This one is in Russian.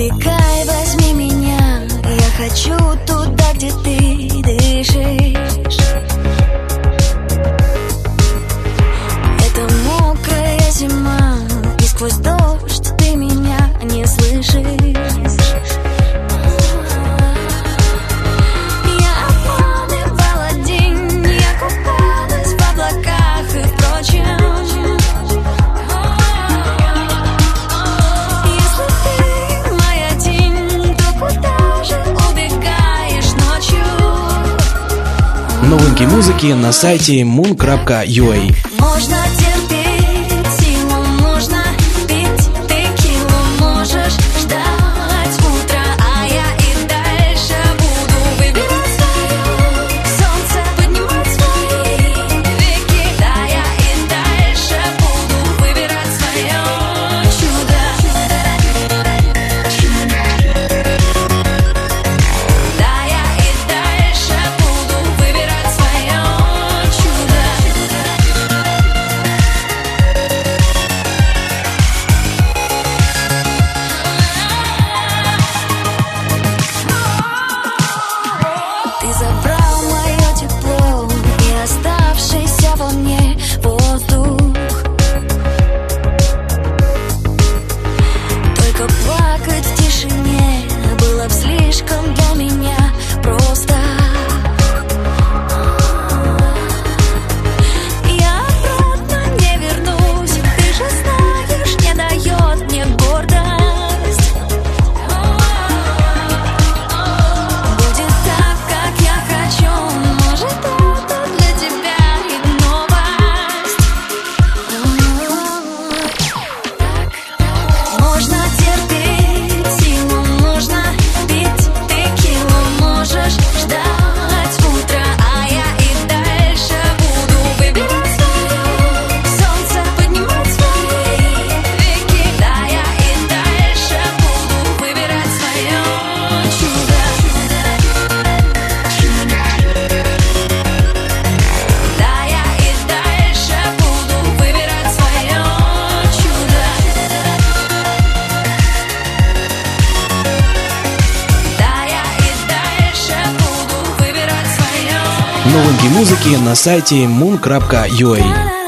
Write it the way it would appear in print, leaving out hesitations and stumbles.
Убегай, возьми меня, я хочу туда, где ты дышишь. Это мокрая зима, и сквозь дождь ты меня не слышишь. Я обманывала день, я купалась в облаках и впрочем. Новинки музыки на сайте moon.ua. Можно терпеть силу, можно пить текилу, можешь ждать утра, а я и дальше буду выбирать свое солнце, поднимать свои веки. Да, я и дальше буду выбирать свое чудо. Да, я и дальше буду выбирать свое чудо. Ты забрал мое тепло и оставшийся во мне воздух. Только плакать в тишине было б слишком для меня просто. Я обратно не вернусь, ты же знаешь, не дает мне гордость. Будет так, как я хочу, может, это для тебя и новость. Можно терпеть силу, можно пить текилу, можешь ждать утра, а я и дальше буду выбирать свое солнце, поднимать свои веки. Да, я и дальше буду выбирать свое чудо. Да, я и дальше буду выбирать свое чудо. Да, я и дальше буду выбирать свое. Новинки музыки на сайте moon.ua.